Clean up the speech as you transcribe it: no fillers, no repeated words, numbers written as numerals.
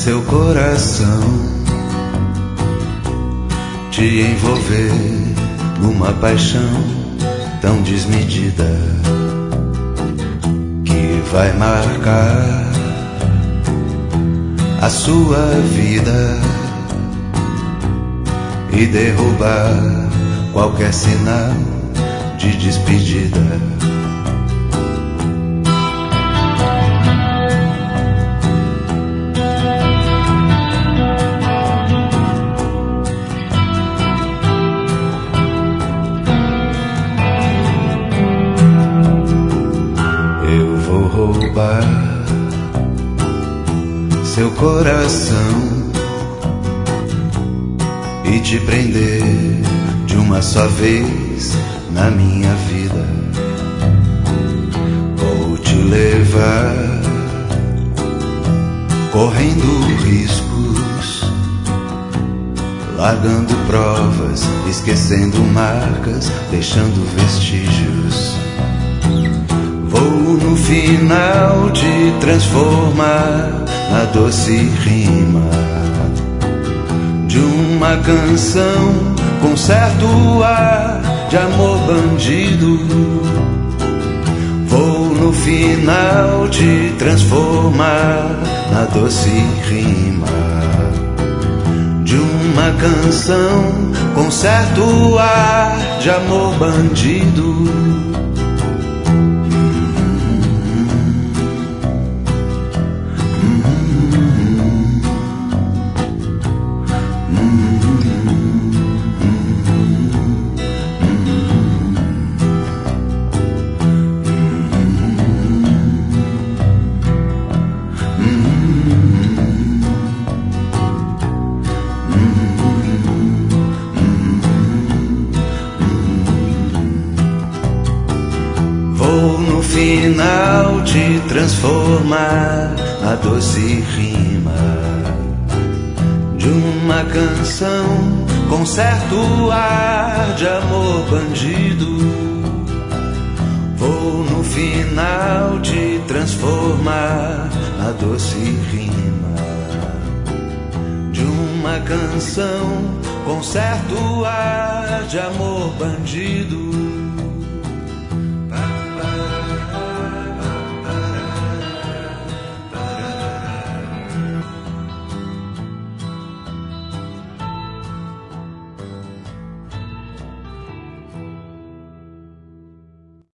seu coração, te envolver numa paixão tão desmedida que vai marcar a sua vida e derrubar qualquer sinal de despedida. Eu vou roubar seu coração e te prender de uma só vez na minha vida. Vou te levar correndo riscos, largando provas, esquecendo marcas, deixando vestígios. Vou no final te transformar na doce rima de uma canção com certo ar de amor bandido. Vou no final te transformar na doce rima de uma canção com certo ar de amor bandido. Vou no final te transformar na doce rima de uma canção com certo ar de amor bandido. Vou no final te transformar na doce rima de uma canção com certo ar de amor bandido.